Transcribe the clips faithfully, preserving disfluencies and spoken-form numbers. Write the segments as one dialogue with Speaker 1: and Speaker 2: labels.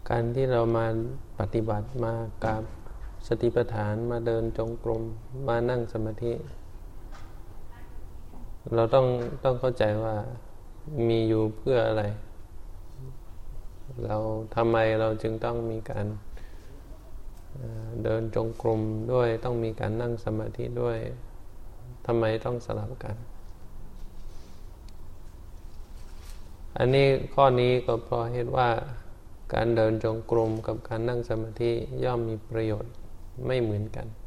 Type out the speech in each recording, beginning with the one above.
Speaker 1: การที่เรามาปฏิบัติมากับสติปัฏฐานมาเดินจงกรมมานั่งสมาธิเราต้องต้องเข้าใจว่ามีอยู่เพื่ออะไรเราทำไมเราจึงต้องมีการเดินจงกรมด้วยต้องมีการนั่งสมาธิด้วยทำไมต้องสลับกันอันนี้ข้อนี้ก็เพราะเหตุว่าการเดินจงกรมกับการนั่งสมาธิย่อมมีประโยชน์ไม่เหมือนกัน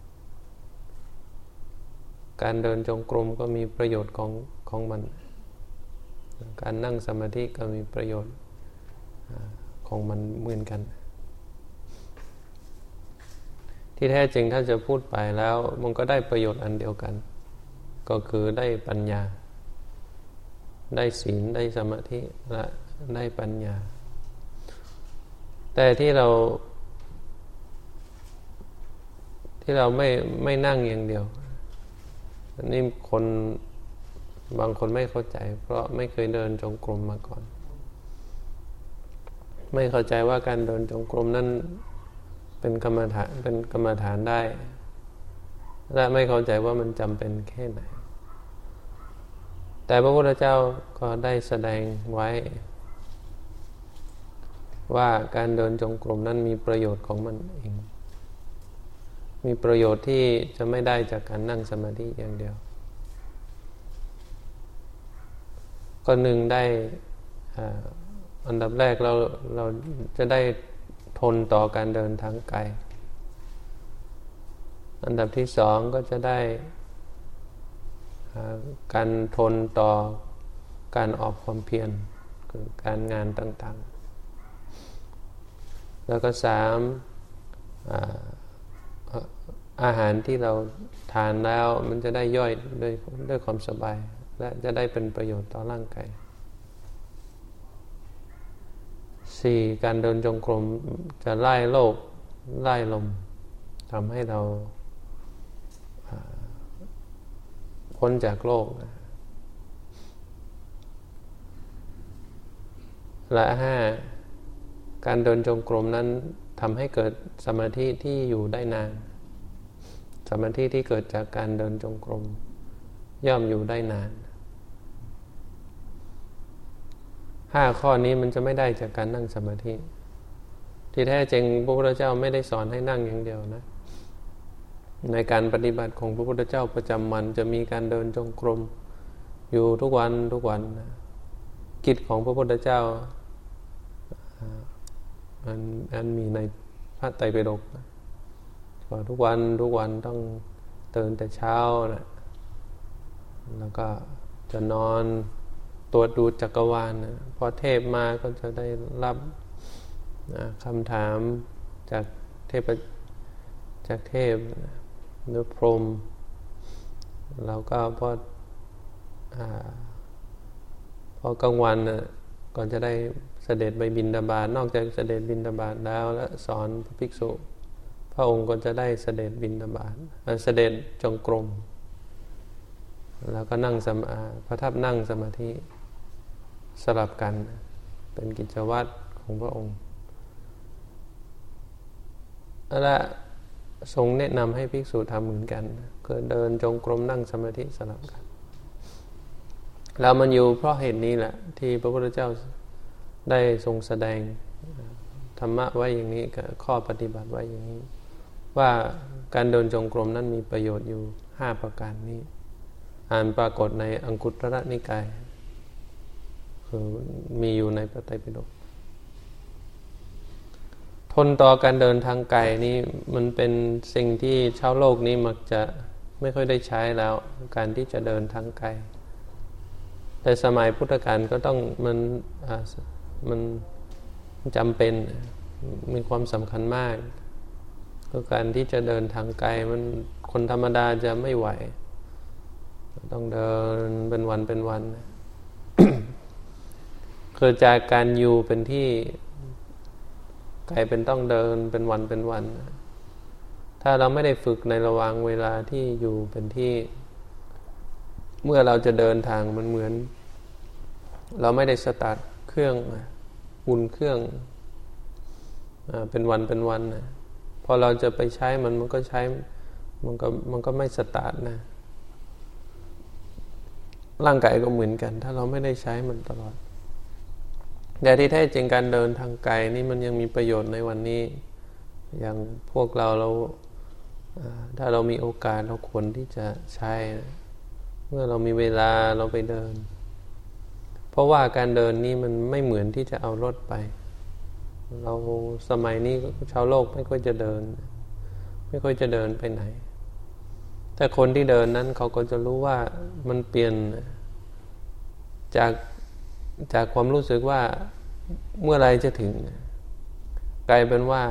Speaker 1: การเดินจงกรมก็มีประโยชน์ของของมันการนั่งสมาธิก็มีประโยชน์ของมันเหมือนกันที่แท้จริงถ้าจะพูดไปแล้วมันก็ได้ประโยชน์อันเดียวกันก็คือได้ปัญญาได้ศีลได้สมาธิและได้ปัญญาแต่ที่เราที่เราไม่ไม่นั่งอย่างเดียวอันนี้คนบางคนไม่เข้าใจเพราะไม่เคยเดินจงกรมมาก่อนไม่เข้าใจว่าการเดินจงกรมนั้นเป็นกรรมฐานเป็นกรรมฐานได้และไม่เข้าใจว่ามันจำเป็นแค่ไหนแต่พระพุทธเจ้าก็ได้แสดงไว้ว่าการเดินจงกรมนั้นมีประโยชน์ของมันเองมีประโยชน์ที่จะไม่ได้จากการนั่งสมาธิอย่างเดียวก็หนึ่งได้อันดับแรกเราเราจะได้ทนต่อการเดินทางไกลอันดับที่สองก็จะได้การทนต่อการออกความเพียรคือการงานต่างๆแล้วก็สามอาอาหารที่เราทานแล้วมันจะได้ย่อยด้วยด้วยความสบายและจะได้เป็นประโยชน์ต่อร่างกายสี่การเดินจงกรมจะไล่โรคไล่ลมทำให้เราพ้นจากโลกและห้าการเดินจงกรมนั้นทำให้เกิดสมาธิที่อยู่ได้นานสมาธิที่เกิดจากการเดินจงกรมย่อมอยู่ได้นานห้าข้อนี้มันจะไม่ได้จากการนั่งสมาธิที่แท้จริงพระพุทธเจ้าไม่ได้สอนให้นั่งอย่างเดียวนะในการปฏิบัติของพระพุทธเจ้าประจำวันจะมีการเดินจงกรมอยู่ทุกวันทุกวันกิจของพระพุทธเจ้ามันมันมีในพระไตรปิฎกว่าทุกวันทุกวันต้องตื่นแต่เช้านะแล้วก็จะนอนตรวจดูจักรวาลนะพอเทพมาก็จะได้รับนะคำถามจากเทพจากเทพหรือพรหมเราก็พออ่าพอกลางวันนะก็จะได้เสด็จไปบิณฑบาตนอกจากเสด็จบิณฑบาตแล้วและสอนพระภิกษุพระองค์ก็จะได้เสด็จบิณฑบาตเสด็จจงกรมแล้วก็นั่งสมาประทับนั่งสมาธิสลับกันเป็นกิจวัตรของพระองค์และทรงแนะนำให้ภิกษุทำเหมือนกันคือเดินจงกรมนั่งสมาธิสลับกันแล้วมันอยู่เพราะเหตุนี้แหละที่พระพุทธเจ้าได้ทรงแสดงธรรมะไว้อย่างนี้กับข้อปฏิบัติไว้อย่างนี้ว่าการเดินจงกรมนั้นมีประโยชน์อยู่ห้าประการนี้อ่านปรากฏในอังคุตตรนิกายคือมีอยู่ในพระไตรปิฎกทนต่อการเดินทางไกลนี้มันเป็นสิ่งที่ชาวโลกนี้มักจะไม่ค่อยได้ใช้แล้วการที่จะเดินทางไกลแต่สมัยพุทธกาลก็ต้องมันมันจำเป็นมีความสำคัญมากก็การที่จะเดินทางไกลมันคนธรรมดาจะไม่ไหวต้องเดินเป็นวันเป็นวัน เกิดจากการอยู่เป็นที่กลายเป็นต้องเดินเป็นวันเป็นวันถ้าเราไม่ได้ฝึกในระหว่างเวลาที่อยู่เป็นที่เมื่อเราจะเดินทางมันเหมือนเราไม่ได้สตาร์ทเครื่องอุ่นเครื่องเป็นวันเป็นวันนะพอเราจะไปใช้มันมันก็ใช้มันก็มันก็ไม่สตาร์ทนะร่างกายก็เหมือนกันถ้าเราไม่ได้ใช้มันตลอดแต่ที่แท้จริงการเดินทางไกลนี่มันยังมีประโยชน์ในวันนี้อย่างพวกเราเราถ้าเรามีโอกาสเราควรที่จะใช้เมื่อเรามีเวลาเราไปเดินเพราะว่าการเดินนี่มันไม่เหมือนที่จะเอารถไปเราสมัยนี้ชาวโลกไม่ค่อยจะเดินไม่ค่อยจะเดินไปไหนแต่คนที่เดินนั้นเขาก็จะรู้ว่ามันเปลี่ยนจากจากความรู้สึกว่าเมื่อไรจะถึงกลายเป็นว่า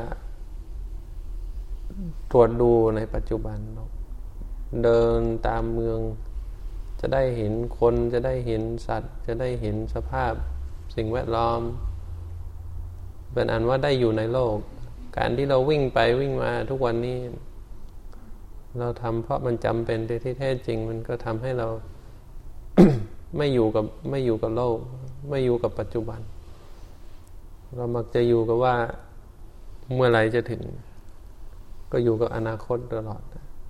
Speaker 1: ตรวจดูในปัจจุบันเดินตามเมืองจะได้เห็นคนจะได้เห็นสัตว์จะได้เห็นสภาพสิ่งแวดล้อมเป็นอันว่าได้อยู่ในโลกการที่เราวิ่งไปวิ่งมาทุกวันนี้เราทำเพราะมันจำเป็นที่แท้จริงมันก็ทำให้เรา ไม่อยู่กับไม่อยู่กับโลกไม่อยู่กับปัจจุบันเรามักจะอยู่กับว่าเมื่อไหร่จะถึงก็อยู่กับอนาคตตลอด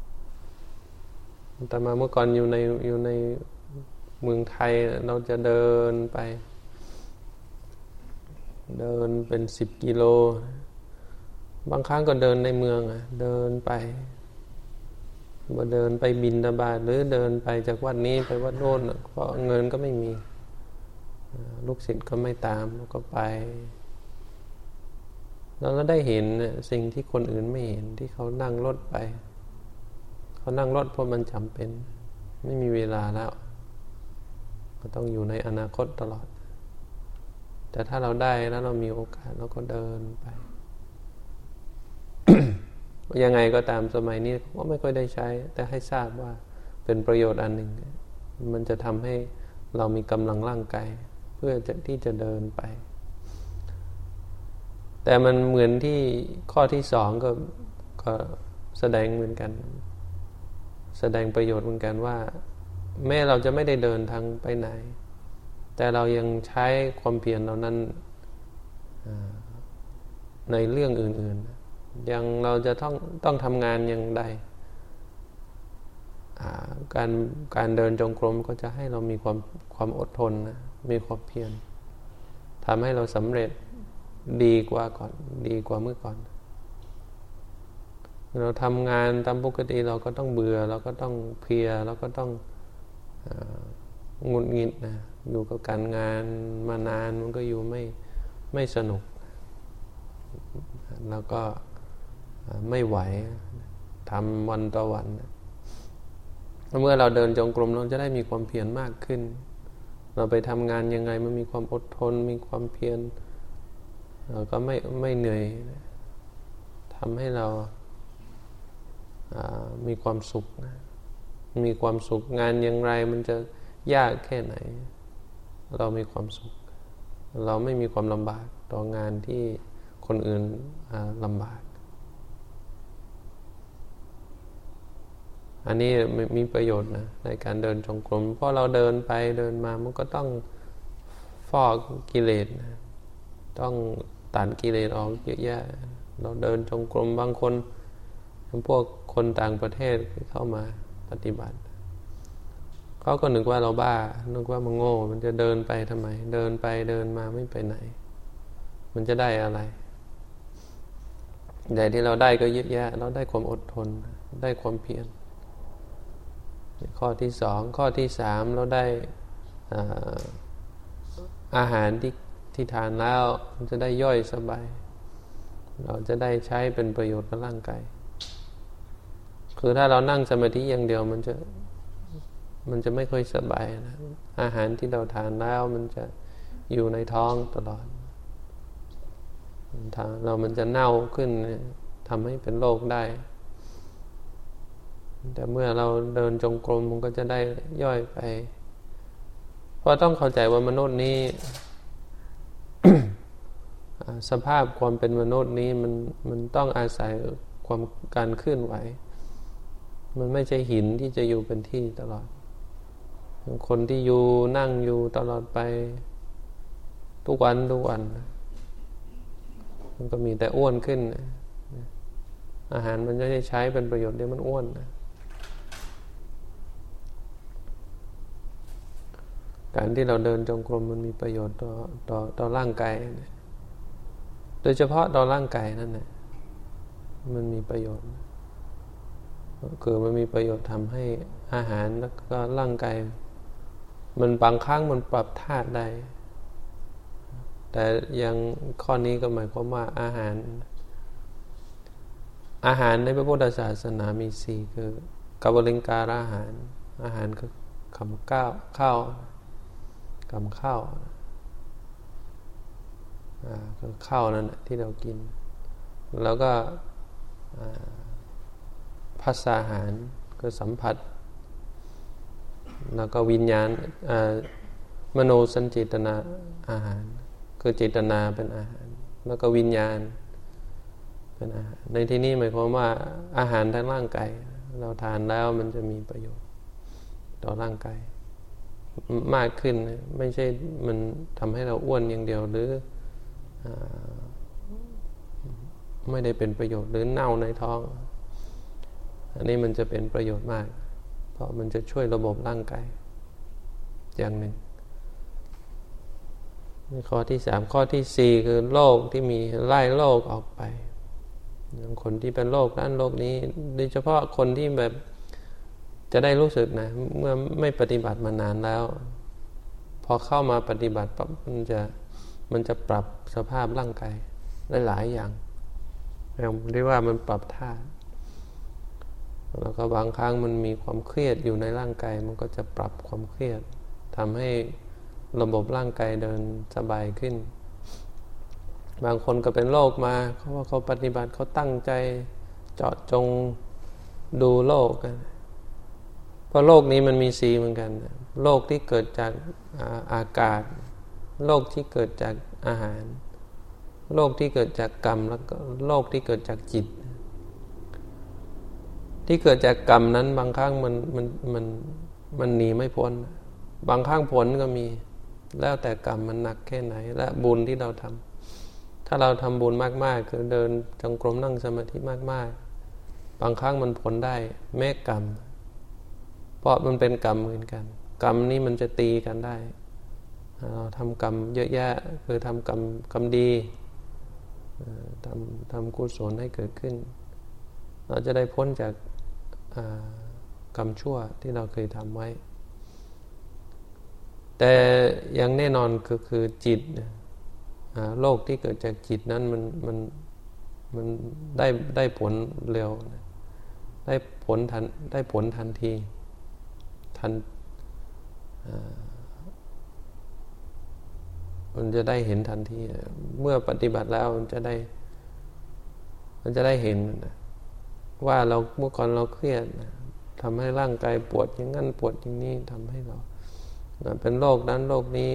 Speaker 1: แต่มาเมื่อก่อนอยู่ในอยู่ในเมืองไทยเราจะเดินไปเดินเป็นสิบกิโลบางครั้งก็เดินในเมืองอ่ะเดินไปว่าเดินไปบิณฑบาตหรือเดินไปจากวัดนี้ไปวัดโน้นเพราะเงินก็ไม่มีลูกศิษย์ก็ไม่ตามก็ไปเราก็ได้เห็นสิ่งที่คนอื่นไม่เห็นที่เขานั่งรถไปเขานั่งรถเพราะมันจำเป็นไม่มีเวลาแล้วก็ต้องอยู่ในอนาคตตลอดแต่ถ้าเราได้แล้วเรามีโอกาสเราก็เดินไป ยังไงก็ตามสมัยนี้ก็ไม่ค่อยได้ใช้แต่ให้ทราบว่าเป็นประโยชน์อันหนึ่งมันจะทำให้เรามีกำลังร่างกายเพื่อจะที่จะเดินไปแต่มันเหมือนที่ข้อที่สองก็ก็แสดงเหมือนกันแสดงประโยชน์เหมือนกันว่าแม้เราจะไม่ได้เดินทางไปไหนแต่เรายังใช้ความเพียรเรานั้นในเรื่องอื่นๆอย่างเราจะต้องต้องทำงานอย่างใดการการเดินจงกรมก็จะให้เรามีความความอดทนนะมีความเพียรทำให้เราสำเร็จดีกว่าก่อนดีกว่าเมื่อก่อนเราทำงานตามปกติเราก็ต้องเบื่อเราก็ต้องเพลียเราก็ต้องหงุดหงิดนะอยู่กับการงานมานานมันก็อยู่ไม่ไม่สนุกแล้วก็ไม่ไหวทำวันต่อวันเมื่อเราเดินจงกรมเราจะได้มีความเพียรมากขึ้นเราไปทำงานยังไงมันมีความอดทนมีความเพียรเราก็ไม่ไม่เหนื่อยทำให้เรามีความสุขนะมีความสุขงานอย่างไรมันจะยากแค่ไหนเรามีความสุขเราไม่มีความลำบากต่องานที่คนอื่นลำบากอันนี้มีประโยชน์นะในการเดินจงกรมเพราะเราเดินไปเดินมามันก็ต้องฟอกกิเลสนะต้องตัดกิเลสออกเยอะแยะเราเดินจงกรมบางคนพวกคนต่างประเทศเข้ามาปฏิบัติเขาก็นึกว่าเราบ้านึกว่ามันโง่มันจะเดินไปทำไมเดินไปเดินมาไม่ไปไหนมันจะได้อะไรแต่ที่เราได้ก็เยอะแยะเราได้ความอดทนได้ความเพียรข้อที่สองข้อที่สามเราได้อ่าอาหารที่ที่ทานแล้วมันจะได้ย่อยสบายเราจะได้ใช้เป็นประโยชน์กับร่างกายคือถ้าเรานั่งสมาธิอย่างเดียวมันจะมันจะไม่ค่อยสบายนะอาหารที่เราทานแล้วมันจะอยู่ในท้องตลอดเรามันจะเน่าขึ้นทำให้เป็นโรคได้แต่เมื่อเราเดินจงกรมมันก็จะได้ย่อยไปเพราะต้องเข้าใจว่ามนุษย์นี้ สภาพความเป็นมนุษย์นี้มันมันต้องอาศัยความการเคลื่อนไหวมันไม่ใช่หินที่จะอยู่เป็นที่ตลอดคนที่อยู่นั่งอยู่ตลอดไปทุกวันทุกวันมันก็มีแต่อ้วนขึ้นอาหารมันไม่ได้ใช้เป็นประโยชน์เดี๋ยวมันอ้วนการที่เราเดินจงกรมมันมีประโยชน์ต่อต่อต่อร่างกายโดยเฉพาะต่อร่างกายนั่นแหละมันมีประโยชน์คือมันมีประโยชน์ทำให้อาหารแล้วก็ร่างกายมันบางครั้งมันปรับธาตุได้แต่ยังข้อนี้ก็หมายความว่าอาหารอาหารในพระพุทธศาสนามีสี่คือกัปลิงการอาหารอาหารคือคำข้าวข้าวคำข้าวอ่าคือข้าวนั่นแหละที่เรากินแล้วก็ภัสสาหารคือสัมผัสแล้วก็วิญญาณมโนสัญเจตนาอาหารคือเจตนาเป็นอาหารแล้วก็วิญญาณเป็นอาหารในที่นี้หมายความว่าอาหารทางร่างกายเราทานแล้วมันจะมีประโยชน์ต่อร่างกายมากขึ้นไม่ใช่มันทำให้เราอ้วนอย่างเดียวหรือไม่ได้เป็นประโยชน์หรือเน่าในท้องอันนี้มันจะเป็นประโยชน์มากเพราะมันจะช่วยระบบร่างกายอย่างหนึ่งข้อที่สามข้อที่สี่คือโรคที่มีไล่โรคออกไปคนที่เป็นโรคนั้นโรคนี้โดยเฉพาะคนที่แบบจะได้รู้สึกนะเมื่อไม่ปฏิบัติมานานแล้วพอเข้ามาปฏิบัติปั๊บมันจะมันจะปรับสภาพร่างกายได้หลายอย่างเรียกว่ามันปรับธาตุแล้วก็บางครั้งมันมีความเครียดอยู่ในร่างกายมันก็จะปรับความเครียดทำให้ระบบร่างกายเดินสบายขึ้นบางคนก็เป็นโรคมาเขาว่าเขาปฏิบัติเขาตั้งใจเจาะจงดูโรคกันเพราะโรคนี้มันมีสีเหมือนกันโรคที่เกิดจากอากาศโรคที่เกิดจากอาหารโรคที่เกิดจากกรรมแล้วก็โรคที่เกิดจากจิตที่เกิดจากกรรมนั้นบางครั้งมันมันมันมันหนีไม่พ้นบางครั้งผลก็มีแล้วแต่กรรมมันหนักแค่ไหนและบุญที่เราทำถ้าเราทำบุญมากๆคือเดินจงกรมนั่งสมาธิมากๆบางครั้งมันผลได้แม้กรรมเพราะมันเป็นกรรมเหมือนกันกรรมนี้มันจะตีกันได้เราทำกรรมเยอะแยะคือทำกรรมกรรมดีทำทำกุศลให้เกิดขึ้นเราจะได้พ้นจากกรรมชั่วที่เราเคยทำไว้แต่อย่างแน่นอนก็คือจิตโรคที่เกิดจากจิตนั้นมันมันมันได้ได้ผลเร็วได้ผลทันได้ผลทันทีทันมันจะได้เห็นทันทีเมื่อปฏิบัติแล้วมันจะได้มันจะได้เห็นว่าเราเมื่อก่อนเราเครียดทำให้ร่างกายปวดอย่างนั้นปวดอย่างนี้ทำให้เราเป็นโรคนั้นโรคนี้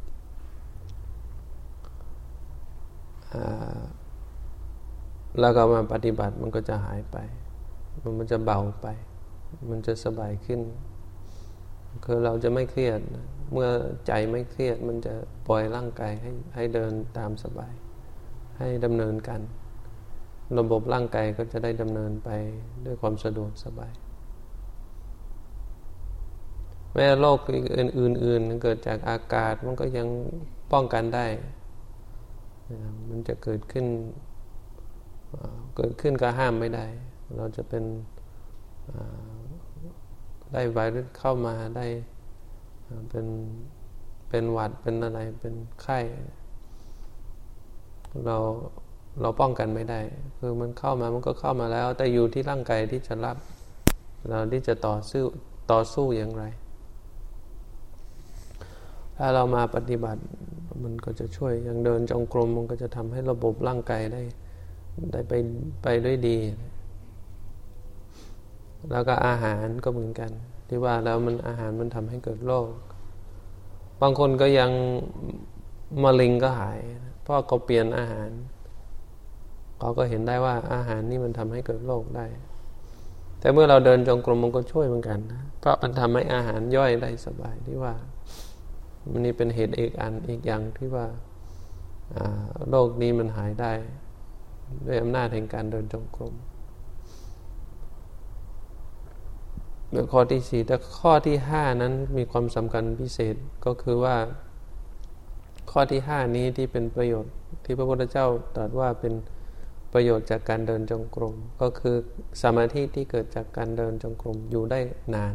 Speaker 1: แล้วก็มาปฏิบัติมันก็จะหายไปมันจะเบาไปมันจะสบายขึ้นคือเราจะไม่เครียดเมื่อใจไม่เครียดมันจะปล่อยร่างกายให้ให้เดินตามสบายให้ดำเนินกันระบบร่างกายก็จะได้ดำเนินไปด้วยความสะดวกสบายแม้โรคอื่นๆเกิดจากอากาศมันก็ยังป้องกันได้มันจะเกิดขึ้นเกิดขึ้นก็ห้ามไม่ได้เราจะเป็นได้ไวรัสเข้ามาได้เป็นเป็นหวัดเป็นอะไรเป็นไข้เราเราป้องกันไม่ได้คือมันเข้ามามันก็เข้ามาแล้วแต่อยู่ที่ร่างกายที่จะรับเราที่จะต่อสู้ต่อสู้อย่างไรถ้าเรามาปฏิบัติมันก็จะช่วยอย่างเดินจงกรมมันก็จะทำให้ระบบร่างกายได้ได้ไปไปด้วยดีแล้วก็อาหารก็เหมือนกันที่ว่าแล้วมันอาหารมันทำให้เกิดโรคบางคนก็ยังมะเร็งก็หายเพราะเขาเปลี่ยนอาหารเขาก็เห็นได้ว่าอาหารนี่มันทำให้เกิดโรคได้แต่เมื่อเราเดินจงกรมมันก็ช่วยเหมือนกันนะเพราะมันทำให้อาหารย่อยได้สบายที่ว่ามันนี่เป็นเหตุเอกอันอีกอย่างที่ว่าโรคนี้มันหายได้ด้วยอำนาจแห่งการเดินจงกรมเป็นข้อที่สี่แต่ข้อที่ห้านั้นมีความสำคัญพิเศษก็คือว่าข้อที่ห้านี้ที่เป็นประโยชน์ที่พระพุทธเจ้าตรัสว่าเป็นประโยชน์จากการเดินจงกรมก็คือสมาธิที่เกิดจากการเดินจงกรมอยู่ได้นาน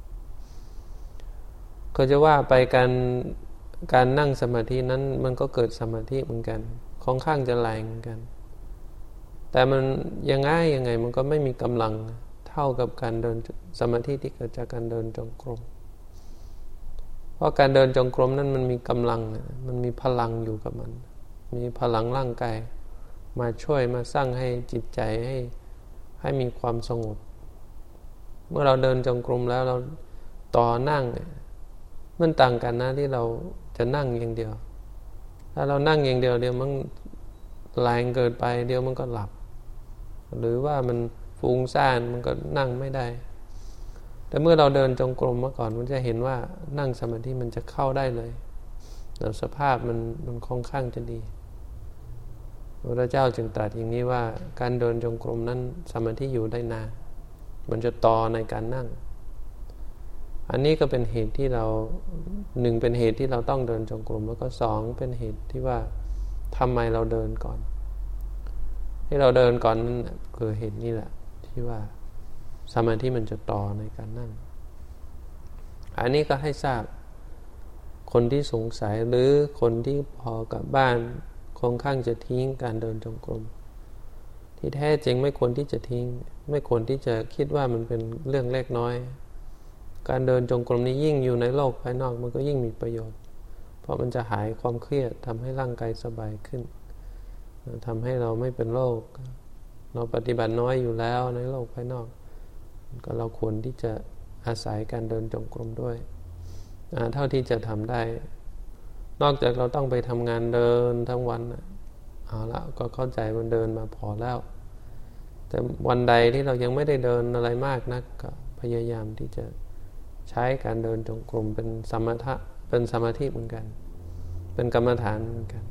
Speaker 1: ก็จะว่าไปการการนั่งสมาธินั้นมันก็เกิดสมาธิเหมือนกันค่อนข้างจะแรงเหมือนกันแต่มันยังไงยังไงมันก็ไม่มีกำลังเท่ากับการเดินสมาธิที่เกิดจากการเดินจงกรมเพราะการเดินจงกรมนั้นมันมีกำลังมันมีพลังอยู่กับมันมีพลังร่างกายมาช่วยมาสร้างให้จิตใจให้ให้มีความสงบเมื่อเราเดินจงกรมแล้วเราต่อนั่งมันต่างกันนะที่เราจะนั่งอย่างเดียวถ้าเรานั่งอย่างเดียวเดียวมันแรงเกินไปเดียวมันก็หลับหรือว่ามันฟุ้งซ่านมันก็นั่งไม่ได้แต่เมื่อเราเดินจงกรมมาก่อนมันจะเห็นว่านั่งสมาธิมันจะเข้าได้เลยแล้วสภาพมันมันค่อนข้างจะดีพระเจ้าจึงตรัสอย่างนี้ว่าการเดินจงกรมนั้นสมาธิอยู่ได้นานมันจะต่อในการนั่งอันนี้ก็เป็นเหตุที่เราหนึ่งเป็นเหตุที่เราต้องเดินจงกรมแล้วก็สองเป็นเหตุที่ว่าทำไมเราเดินก่อนที่เราเดินก่อนนั่นคือเหตุนี้แหละที่ว่าสมาธิมันจะต่อในการนั่งอันนี้ก็ให้ทราบคนที่สงสัยหรือคนที่พอกลับบ้านค่อนข้างจะทิ้งการเดินจงกรมที่แท้จริงไม่ควรที่จะทิ้งไม่ควรที่จะคิดว่ามันเป็นเรื่องเล็กน้อยการเดินจงกรมนี้ยิ่งอยู่ในโลกภายนอกมันก็ยิ่งมีประโยชน์เพราะมันจะหายความเครียดทำให้ร่างกายสบายขึ้นทำให้เราไม่เป็นโรคเราปฏิบัติน้อยอยู่แล้วในโลกภายนอกก็เราควรที่จะอาศัยการเดินจงกรมด้วยเท่าที่จะทำได้นอกจากเราต้องไปทำงานเดินทั้งวันเอาละก็เข้าใจมันเดินมาพอแล้วแต่วันใดที่เรายังไม่ได้เดินอะไรมากนักก็พยายามที่จะใช้การเดินจงกรมเป็นสมถะเป็นสมาธิเหมือนกันเป็นกรรมฐานเหมือนกัน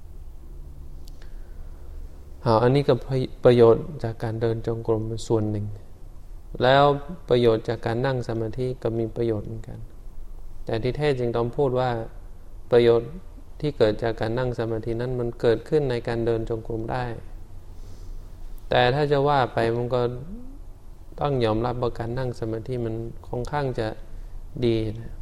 Speaker 1: เอาอันนี้ก็ประโยชน์จากการเดินจงกรมเป็นส่วนหนึ่งแล้วประโยชน์จากการนั่งสมาธิก็มีประโยชน์เหมือนกันแต่ที่แท้จริงต้องพูดว่าประโยชน์ที่เกิดจากการนั่งสมาธินั้นมันเกิดขึ้นในการเดินจงกรมได้แต่ถ้าจะว่าไปมันก็ต้องยอมรับว่าการนั่งสมาธิมันค่อนข้างจะดีนะ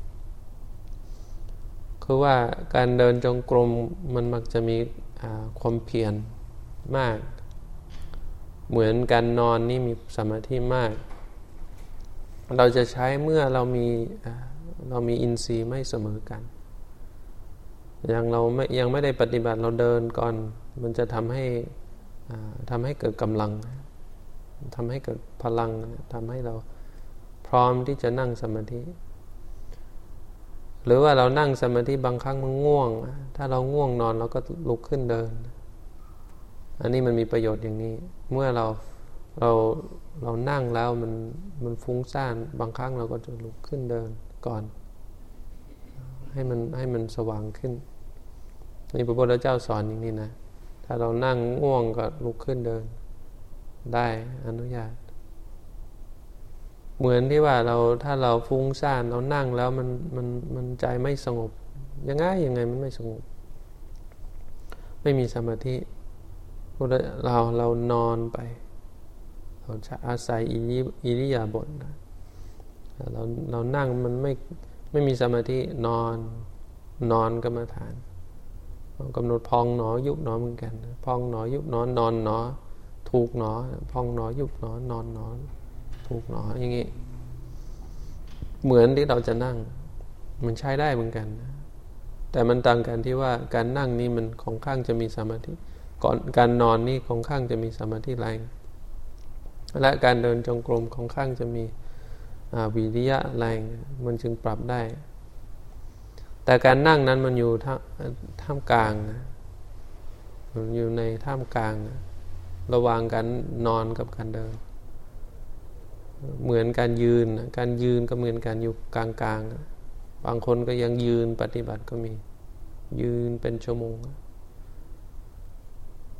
Speaker 1: คือว่าการเดินจงกรมมันมักจะมีความเพียรมากเหมือนการนอนนี่มีสมาธิมากเราจะใช้เมื่อเรามีเรามีอินทรีย์ไม่เสมอกันยังเราไม่ยังไม่ได้ปฏิบัติเราเดินก่อนมันจะทำให้ทำให้เกิดกำลังทำให้เกิดพลังทำให้เราพร้อมที่จะนั่งสมาธิหรือว่าเรานั่งสมาธิบางครั้งมันง่วงถ้าเราง่วงนอนเราก็ลุกขึ้นเดินอันนี้มันมีประโยชน์อย่างนี้เมื่อเราเราเรานั่งแล้วมันมันฟุ้งซ่านบางครั้งเราก็จะลุกขึ้นเดินก่อนให้มันให้มันสว่างขึ้นนี่พระพุทธเจ้าสอนอย่างนี้นะถ้าเรานั่งง่วงก็ลุกขึ้นเดินได้อนุญาตเหมือนที่ว่าเราถ้าเราฟุ้งซ่านเรานั่งแล้วมันมันมันใจไม่สงบยังไงยังไงมันไม่สงบไม่มีสมาธิเราเรานอนไปเราจะอาศัยอิริยาบถนะเราเรานั่งมันไม่ไม่มีสมาธินอนนอนกรรมฐานกำหนดพองหนอยุบหนอเหมือนกันพองหนอยุบหนอนอนหนอถูกหนอพองหนอยุบหนอนอนหนอถูกหนออย่างงี้เหมือนที่เราจะนั่งมันใช้ได้เหมือนกันแต่มันต่างกันที่ว่าการนั่งนี่มันค่อนข้างจะมีสมาธิก่อนการนอนนี่ค่อนข้างจะมีสมาธิแรงและการเดินจงกรมค่อนข้างจะมีวิริยะแรงมันจึงปรับได้แต่การนั่งนั้นมันอยู่ท่ามกลางมันอยู่ในท่ามกลางระหว่างการนอนกับการเดินเหมือนการยืนการยืนก็เหมือนการอยู่กลางๆบางคนก็ยังยืนปฏิบัติก็มียืนเป็นชั่วโมง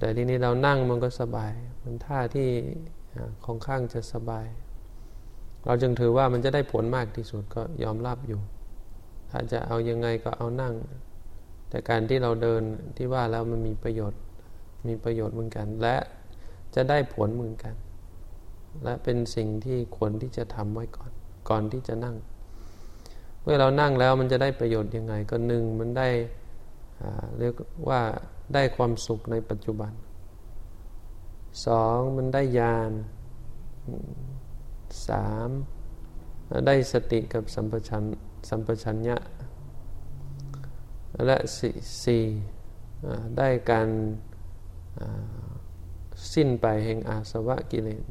Speaker 1: แต่ทีนี้เรานั่งมันก็สบายมันท่าที่ค่อนข้างจะสบายเราจึงถือว่ามันจะได้ผลมากที่สุดก็ยอมรับอยู่ถ้าจะเอายังไงก็เอานั่งแต่การที่เราเดินที่ว่าแล้วมันมีประโยชน์มีประโยชน์เหมือนกันและจะได้ผลเหมือนกันและเป็นสิ่งที่ควรที่จะทำไว้ก่อนก่อนที่จะนั่งเมื่อเรานั่งแล้วมันจะได้ประโยชน์ยังไงก็หนึ่งมันได้เรียกว่าได้ความสุขในปัจจุบันสองมันได้ญาณสามได้สติกับสัมปชัญสัมปชัญญะและสี่ได้การสิ้นไปแห่งอาสวะกิเลส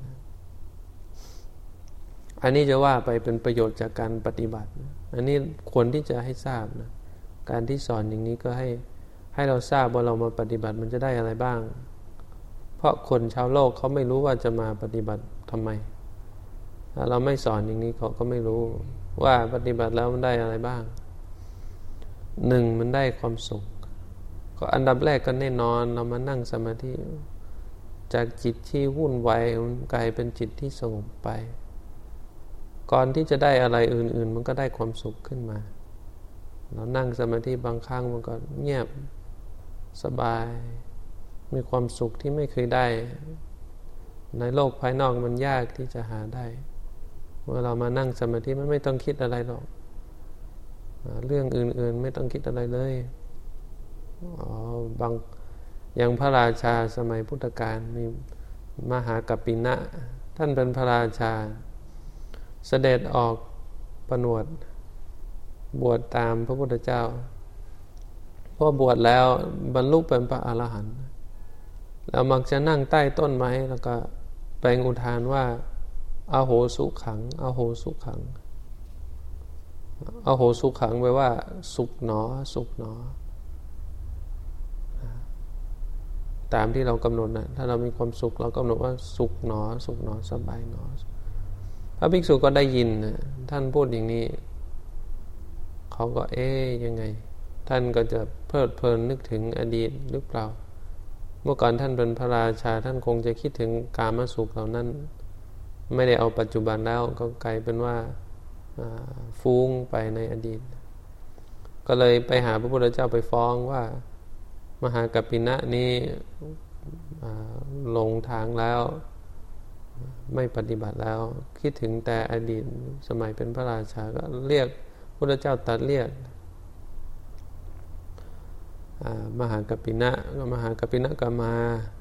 Speaker 1: อันนี้จะว่าไปเป็นประโยชน์จากการปฏิบัติอันนี้ควรที่จะให้ทราบนะการที่สอนอย่างนี้ก็ให้ให้เราทราบว่าเรามาปฏิบัติมันจะได้อะไรบ้างเพราะคนชาวโลกเขาไม่รู้ว่าจะมาปฏิบัติทำไมถ้าเราไม่สอนอย่างนี้เขาก็ไม่รู้ว่าปฏิบัติแล้วมันได้อะไรบ้างหนึ่งมันได้ความสุขก็อันดับแรกก็แน่นอนเรามานั่งสมาธิจากจิตที่วุ่นวายมันกลายเป็นจิตที่สงบไปก่อนที่จะได้อะไรอื่นๆมันก็ได้ความสุขขึ้นมาเรานั่งสมาธิบางครั้งมันก็เงียบสบายมีความสุขที่ไม่เคยได้ในโลกภายนอกมันยากที่จะหาได้เมื่อเรามานั่งสมาธิมันไม่ต้องคิดอะไรหรอกเรื่องอื่นๆไม่ต้องคิดอะไรเลยอ๋อบางอย่างพระราชาสมัยพุทธกาลมีมหากัปปินะท่านเป็นพระราชาเสด็จออกผนวดบวชตามพระพุทธเจ้าพอบวชแล้วบรรลุเป็นพระอรหันต์แล้วมักจะนั่งใต้ต้นไม้แล้วก็แปลงอุทานว่าอโหสุขังอโหสุขังอโหสุขังแปลว่าสุขหนอสุขหนอตามที่เรากำหนดนะถ้าเรามีความสุขเรากำหนดว่าสุขหนอสุขหนอสบายหนอพระภิกษุก็ได้ยินนะท่านพูดอย่างนี้เขาก็เอ๊ยยังไงท่านก็จะเพลิดเพลินนึกถึงอดีตหรือเปล่าเมื่อก่อนท่านเป็นพระราชาท่านคงจะคิดถึงกามสุขเหล่านั้นไม่ได้เอาปัจจุบันแล้วก็กลายเป็นว่าฟุ้งไปในอดีตก็เลยไปหาพระพุทธเจ้าไปฟ้องว่ามหากัปปินะนี้หลงทางแล้วไม่ปฏิบัติแล้วคิดถึงแต่อดีตสมัยเป็นพระราชาก็เรียกพระพุทธเจ้าตรัสเรียกมหากัปปินะก็มหากัปปินะก็มา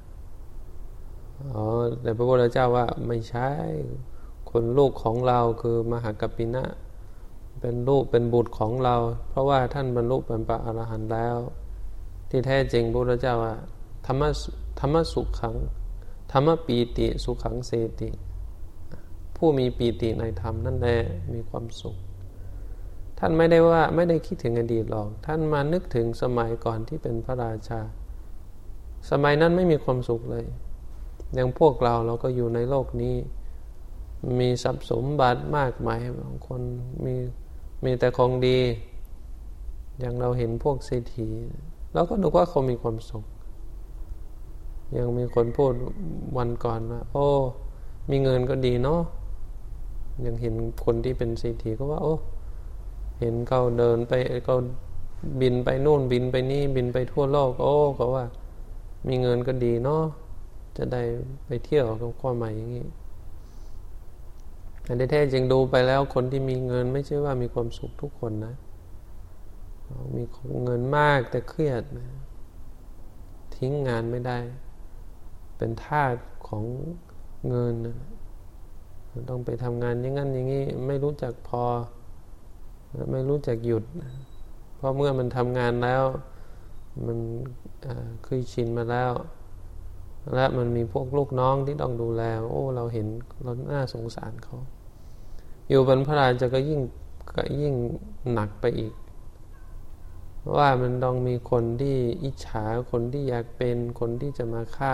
Speaker 1: อ๋อแต่พระพุทธเจ้าว่าไม่ใช่คนลูกของเราคือมหากัปปินะเป็นลูกเป็นบุตรของเราเพราะว่าท่านบรรลุเป็นพระอรหันต์แล้วที่แท้จริงพระพุทธเจ้าว่าธรรมะธรรมะสุขขังธรรมะปีติสุขขังเสติผู้มีปีติในธรรมนั่นแหละมีความสุขท่านไม่ได้ว่าไม่ได้คิดถึงอดีตหรอกท่านมานึกถึงสมัยก่อนที่เป็นพระราชาสมัยนั้นไม่มีความสุขเลยอย่างพวกเราเราก็อยู่ในโลกนี้มีทรัพย์สมบัติมากมายบางคนมีมีแต่ของดีอย่างเราเห็นพวกเศรษฐีเราก็ดูว่าเขามีความสุขยังมีคนพูดวันก่อนว่าโอ้มีเงินก็ดีเนาะยังเห็นคนที่เป็นเศรษฐีก็ว่าโอ้เห็นเขาเดินไปเขาบินไปนู่นบินไปนี่บินไปทั่วโลกโอ้ก็ว่ามีเงินก็ดีเนาะจะได้ไปเที่ยวกับความหมายอย่างนี้แต่แท้จริงดูไปแล้วคนที่มีเงินไม่ใช่ว่ามีความสุขทุกคนนะมีเงินมากแต่เครียดทิ้งงานไม่ได้เป็นทาสของเงินต้องไปทำงานอย่างนั้นอย่างนี้ไม่รู้จักพอไม่รู้จักหยุดเพราะเมื่อมันทำงานแล้วมันเคยชินมาแล้วและมันมีพวกลูกน้องที่ต้องดูแลโอ้เราเห็นเราน่าสงสารเขาอยู่บนพระราชาก็ยิ่งก็ยิ่งหนักไปอีกว่ามันต้องมีคนที่อิจฉาคนที่อยากเป็นคนที่จะมาฆ่า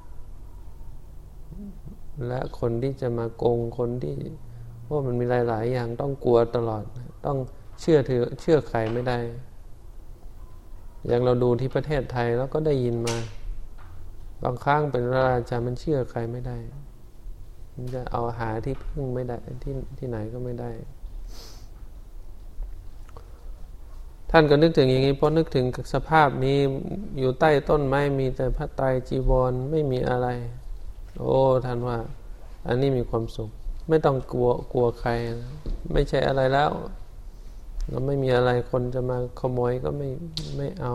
Speaker 1: และคนที่จะมาโกงคนที่เพราะมันมีหลายๆอย่างต้องกลัวตลอดต้องเชื่อถือเชื่อใครไม่ได้อย่างเราดูที่ประเทศไทยแล้วก็ได้ยินมาบางครั้งเป็นพระราชามันเชื่อใครไม่ได้มันจะเอาหาที่พึ่งไม่ได้ที่ที่ไหนก็ไม่ได้ท่านก็นึกถึงอย่างนี้เพราะนึกถึงสภาพนี้อยู่ใต้ต้นไม้มีแต่ผ้าไตรจีวรไม่มีอะไรโอ้ท่านว่าอันนี้มีความสุขไม่ต้องกลัวกลัวใครไม่ใช่อะไรแล้วเราไม่มีอะไรคนจะมาขโมยก็ไม่ไม่เอา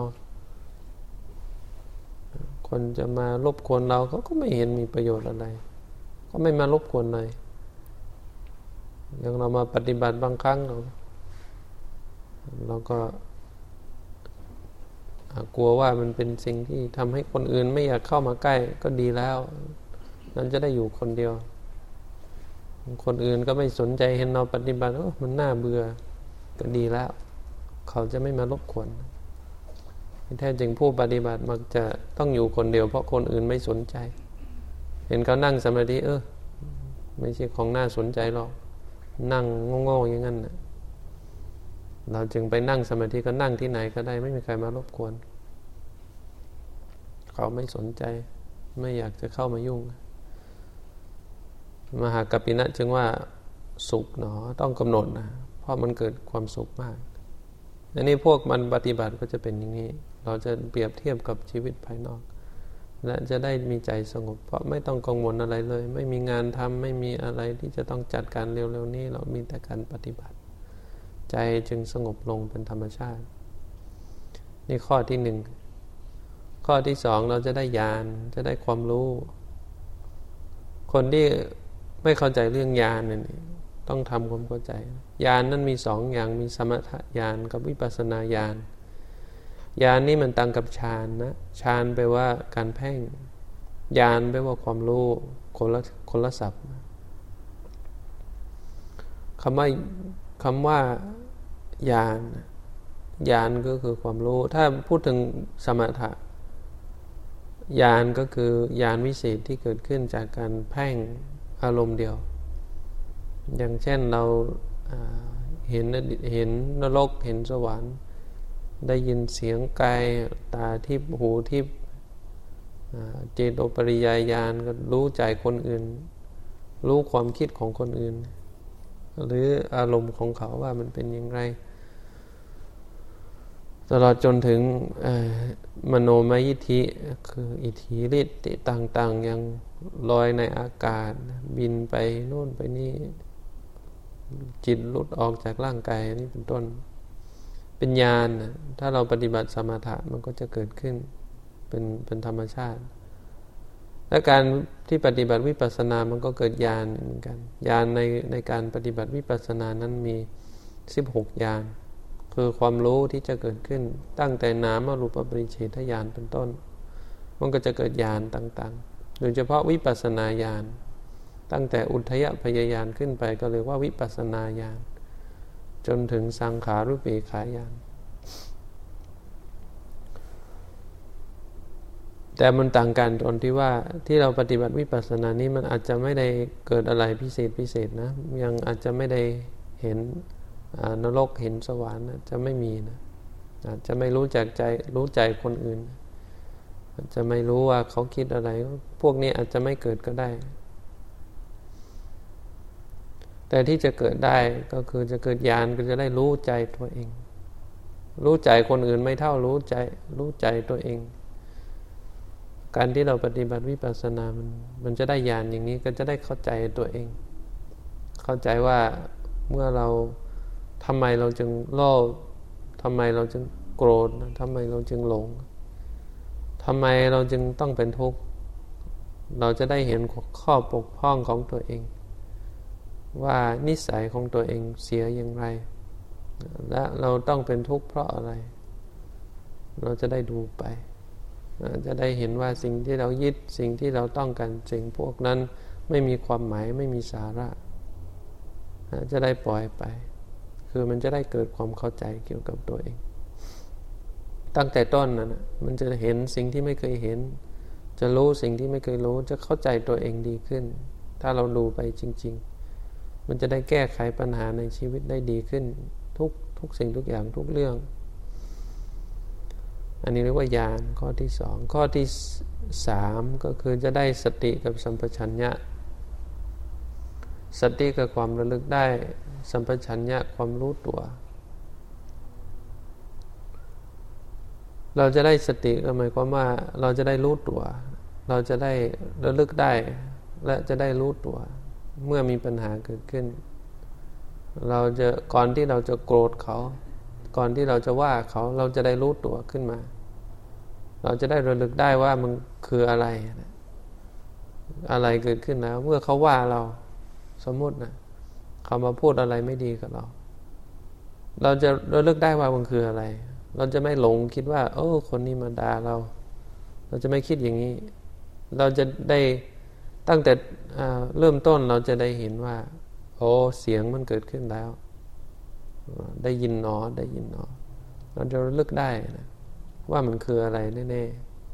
Speaker 1: คนจะมารบกวนเราเขาก็ไม่เห็นมีประโยชน์อะไรก็ไม่มารบกวนเลยอย่างเรามาปฏิบัติบางครั้งเราเราก็กลัวว่ามันเป็นสิ่งที่ทำให้คนอื่นไม่อยากเข้ามาใกล้ก็ดีแล้วนั้นจะได้อยู่คนเดียวคนอื่นก็ไม่สนใจเห็นเราปฏิบัติโอ้มันน่าเบื่อก็ดีแล้วเขาจะไม่มารบกวนแท้จริงผู้ปฏิบัติมักจะต้องอยู่คนเดียวเพราะคนอื่นไม่สนใจเห็นเขานั่งสมาธิเออไม่ใช่ของน่าสนใจหรอกนั่งโง่ๆอย่างนั้นน่ะเราจึงไปนั่งสมาธิก็นั่งที่ไหนก็ได้ไม่มีใครมารบกวนเขาไม่สนใจไม่อยากจะเข้ามายุ่งมหากัปปินะจึงว่าสุขหนอต้องกำหนดนะเพราะมันเกิดความสุขมากอันนี้พวกมันปฏิบัติก็จะเป็นอย่างนี้เราจะเปรียบเทียบกับชีวิตภายนอกและจะได้มีใจสงบเพราะไม่ต้องกังวลอะไรเลยไม่มีงานทำไม่มีอะไรที่จะต้องจัดการเร็วๆนี้เรามีแต่การปฏิบัติใจจึงสงบลงเป็นธรรมชาตินี่ข้อที่หนึ่งข้อที่สองเราจะได้ญาณจะได้ความรู้คนที่ไม่เข้าใจเรื่องญาณนี่ต้องทำความเข้าใจญาณนั้นมีสองอย่างมีสมถญาณกับวิปัสสนาญาณญาณนี่มันต่างกับฌานนะฌานแปลว่าการเพ่งญาณแปลว่าความรู้คนละคนละศัพท์คำว่าคำว่าญาณญาณก็คือความรู้ถ้าพูดถึงสมถะญาณก็คือญาณวิเศษที่เกิดขึ้นจากการเพ่งอารมณ์เดียวอย่างเช่นเราเห็นเห็นนรกเห็นสวรรค์ได้ยินเสียงกายตาทิพย์หูทิพย์เจโตปริยญาณก็รู้ใจคนอื่นรู้ความคิดของคนอื่นหรืออารมณ์ของเขาว่ามันเป็นอย่างไรตลอดจนถึงมโนมยิทธิคืออิทธิฤทธิ์ต่างๆอย่างลอยในอากาศบินไปโน่นไปนี่จิตหลุดออกจากร่างกายนี่เป็นต้นเป็นญาณถ้าเราปฏิบัติสมถะมันก็จะเกิดขึ้นเป็นเป็นธรรมชาติและการที่ปฏิบัติวิปัสสนามันก็เกิดญาณเหมือนกันญาณในในการปฏิบัติวิปัสสนานั้นมีสิบหกญาณคือความรู้ที่จะเกิดขึ้นตั้งแต่นามรูปปริเฉทญาณเป็นต้นมันก็จะเกิดญาณต่างๆโดยเฉพาะวิปัสสนาญาณตั้งแต่อุทยพยญาณขึ้นไปก็เรียกว่าวิปัสสนาญาณจนถึงสังขารุปเปขาญาณแต่มันต่างกันตรงที่ว่าที่เราปฏิบัติวิปัสสนานี้มันอาจจะไม่ได้เกิดอะไรพิเศษพิเศษนะยังอาจจะไม่ได้เห็นนรกเห็นสวรรค์จะไม่มีนะอาจจะไม่รู้จักใจรู้ใจคนอื่นอาจจะไม่รู้ว่าเขาคิดอะไรพวกนี้อาจจะไม่เกิดก็ได้แต่ที่จะเกิดได้ก็คือจะเกิดญาณก็จะได้รู้ใจตัวเองรู้ใจคนอื่นไม่เท่ารู้ใจรู้ใจตัวเองการที่เราปฏิบัติวิปัสสนามันมันจะได้ญาณอย่างนี้ก็จะได้เข้าใจตัวเองเข้าใจว่าเมื่อเราทำไมเราจึงโลภทำไมเราจึงโกรธทำไมเราจึงหลงทำไมเราจึงต้องเป็นทุกข์เราจะได้เห็นข้อบกพร่องของตัวเองว่านิสัยของตัวเองเสียอย่างไรและเราต้องเป็นทุกข์เพราะอะไรเราจะได้ดูไปจะได้เห็นว่าสิ่งที่เรายึดสิ่งที่เราต้องการสิ่งพวกนั้นไม่มีความหมายไม่มีสาระจะได้ปล่อยไปคือมันจะได้เกิดความเข้าใจเกี่ยวกับตัวเองตั้งแต่ต้นนั่นมันจะเห็นสิ่งที่ไม่เคยเห็นจะรู้สิ่งที่ไม่เคยรู้จะเข้าใจตัวเองดีขึ้นถ้าเราดูไปจริงๆมันจะได้แก้ไขปัญหาในชีวิตได้ดีขึ้นทุกทุกสิ่งทุกอย่างทุกเรื่องอันนี้เรียกว่าญาณข้อที่สองข้อที่สามก็คือจะได้สติกับสัมปชัญญะสติกับความระลึกได้สัมปชัญญะความรู้ตัวเราจะได้สติก็หมายความว่าเราจะได้รู้ตัวเราจะได้ระลึกได้และจะได้รู้ตัวเมื่อมีปัญหาเกิดขึ้นเราจะก่อนที่เราจะโกรธเขาก่อนที่เราจะว่าเขาเราจะได้รู้ตัวขึ้นมาเราจะได้ระลึกได้ว่ามันคืออะไรอะไรเกิดขึ้นแล้วเมื่อเขาว่าเราสมมตินะเขามาพูดอะไรไม่ดีกับเราเราจะระลึกได้ว่ามันคืออะไรเราจะไม่หลงคิดว่าโอ้คนนี้มาด่าเราเราจะไม่คิดอย่างนี้เราจะได้ตั้งแต่เริ่มต้นเราจะได้เห็นว่าโอ้เสียงมันเกิดขึ้นแล้วได้ยินหนอได้ยินหนอเราจะระลึกได้นะว่ามันคืออะไรแน่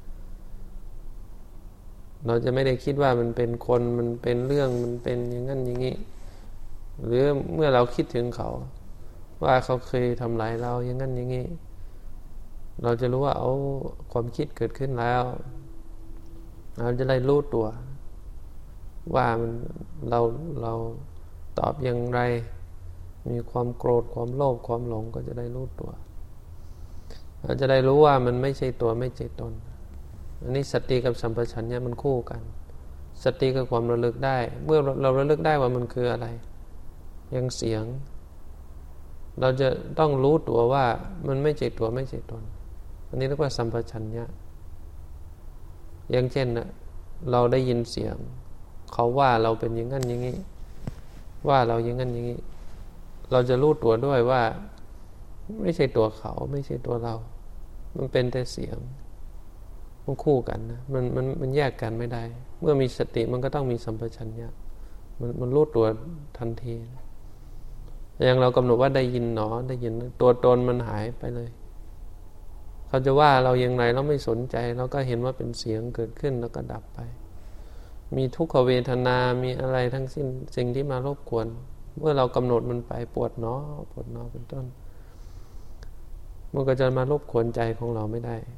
Speaker 1: ๆเราจะไม่ได้คิดว่ามันเป็นคนมันเป็นเรื่องมันเป็นอย่างนั้นอย่างนี้หรือเมื่อเราคิดถึงเขาว่าเขาเคยทำร้ายเราอย่างนั้นอย่างนี้เราจะรู้ว่าเอาความคิดเกิดขึ้นแล้วเราจะได้รู้ตัวว่ามันเราเราตอบอย่างไรมีความโกรธความโลภความหลงก็จะได้รู้ตัวเราจะได้รู้ว่ามันไม่ใช่ตัวไม่ใช่ตนอันนี้สติกับสัมปชัญญะมันคู่กันสติกับความระลึกได้เมื่อเราระลึกได้ว่ามันคืออะไรอย่างเสียงเราจะต้องรู้ตัวว่ามันไม่ใช่ตัวไม่ใช่ตนอันนี้เรียกว่าสัมปชัญญะอย่างเช่นนะเราได้ยินเสียงเขาว่าเราเป็นอย่างนั้นอย่างนี้ว่าเราอย่างนั้นอย่างนี้เราจะรู้ตัวด้วยว่าไม่ใช่ตัวเขาไม่ใช่ตัวเรามันเป็นแต่เสียงมันคู่กันนะมันมันมันแยกกันไม่ได้เมื่อมีสติมันก็ต้องมีสัมปชัญญะมันมันรู้ตัวทันทีอย่างเรากำหนดว่าได้ยินหนอได้ยินตัวตนมันหายไปเลยเขาจะว่าเราอย่างไรเราไม่สนใจเราก็เห็นว่าเป็นเสียงเกิดขึ้นแล้วก็ดับไปมีทุกขเวทนามีอะไรทั้งสิ้นสิ่งที่มารบกวนเมื่อเรากำหนดมันไปปวดหนอปวดหนอเป็นต้นมันก็จะมารบกวนใจของเราไม่ได้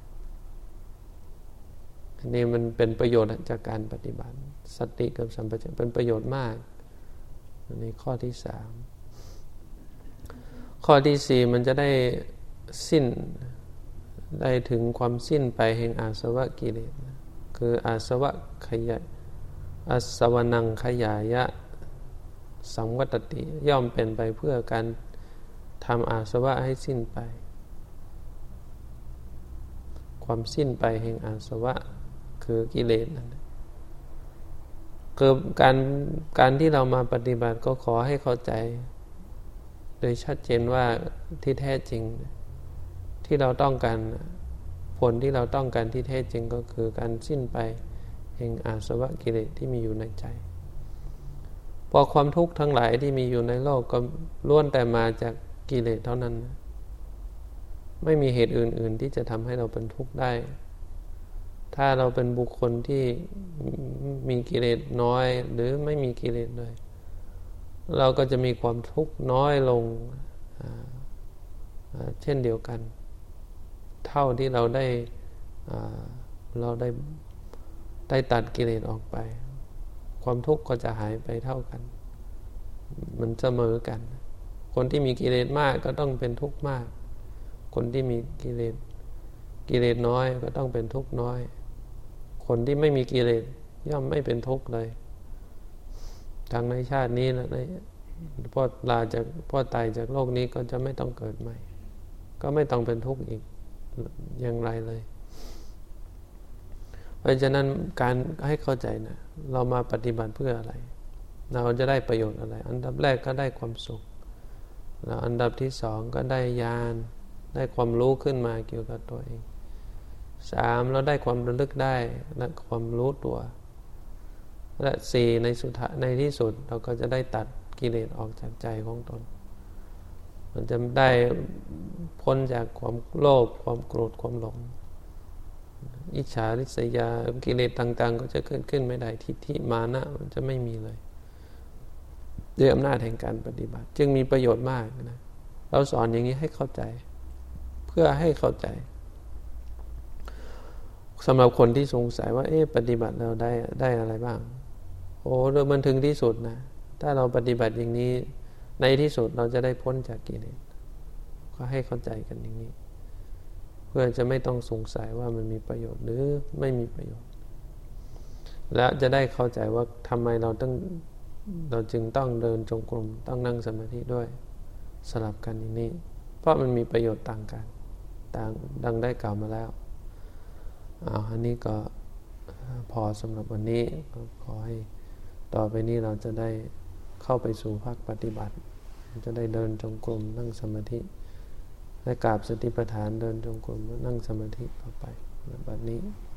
Speaker 1: อันนี้มันเป็นประโยชน์จากการปฏิบัติสติกับสัมปชัญญะเป็นประโยชน์มากอันนี้ข้อที่สามข้อที่สี่มันจะได้สิ้นได้ถึงความสิ้นไปแห่งอาสวะกิเลสคืออาสวะขยายอาสวนังขยายะสังวัตติย่อมเป็นไปเพื่อการทำอาสวะให้สิ้นไปความสิ้นไปแห่งอาสวะคือกิเลสนั่นคือการการที่เรามาปฏิบัติก็ขอให้เข้าใจโดยชัดเจนว่าที่แท้จริงที่เราต้องการผลที่เราต้องการที่แท้จริงก็คือการสิ้นไปแห่งอาสวะกิเลสที่มีอยู่ในใจเพราะความทุกข์ทั้งหลายที่มีอยู่ในโลกก็ล้วนแต่มาจากกิเลสเท่านั้นไม่มีเหตุอื่นๆที่จะทำให้เราเป็นทุกข์ได้ถ้าเราเป็นบุคคลที่มีกิเลสน้อยหรือไม่มีกิเลสเลยเราก็จะมีความทุกข์น้อยลงเช่นเดียวกันเท่าที่เราได้เราได้ได้ตัดกิเลสออกไปความทุกข์ก็จะหายไปเท่ากันมันเสมอกันคนที่มีกิเลสมากก็ต้องเป็นทุกข์มากคนที่มีกิเลสกิเลสน้อยก็ต้องเป็นทุกข์น้อยคนที่ไม่มีกิเลสย่อมไม่เป็นทุกข์เลยทั้งในชาตินี้และในพอลาจากพอตายจากโลกนี้ก็จะไม่ต้องเกิดใหม่ก็ไม่ต้องเป็นทุกข์อีกอย่างไรเลยเพราะฉะนั้นการให้เข้าใจนะเรามาปฏิบัติเพื่ออะไรเราจะได้ประโยชน์อะไรอันดับแรกก็ได้ความสุขแล้วอันดับที่สองก็ได้ญาณได้ความรู้ขึ้นมาเกี่ยวกับตัวเองสามเราได้ความระลึกได้และความรู้ตัวและสี่ในสุดท้ายในที่สุดเราก็จะได้ตัดกิเลสออกจากใจของตนมันจะได้พ้นจากความโลภความโกรธความหลงอิจฉาริษยากิเลสต่างๆก็จะเกิดขึ้นไม่ได้ทิฏฐิมานะมันจะไม่มีเลยด้วยอำนาจแห่งการปฏิบัติจึงมีประโยชน์มากนะเราสอนอย่างนี้ให้เข้าใจเพื่อให้เข้าใจสำหรับคนที่สงสัยว่าเอ๊ะปฏิบัติเราได้ได้อะไรบ้างโอ้โดยมันถึงที่สุดนะถ้าเราปฏิบัติอย่างนี้ในที่สุดเราจะได้พ้นจากกิเลสก็ให้เข้าใจกันอย่างนี้เพื่อจะไม่ต้องสงสัยว่ามันมีประโยชน์หรือไม่มีประโยชน์และจะได้เข้าใจว่าทำไมเราต้องเราจึงต้องเดินจงกรมต้องนั่งสมาธิด้วยสลับกันอย่างนี้เพราะมันมีประโยชน์ต่างกันต่างดังได้กล่าวมาแล้วอ้าวอันนี้ก็พอสำหรับวันนี้ก็ขอให้ต่อไปนี้เราจะได้เข้าไปสู่ภาคปฏิบัติจะได้เดินจงกรมนั่งสมาธิและกราบสติปัฏฐานเดินจงกรมนั่งสมาธิต่อไปบัดนี้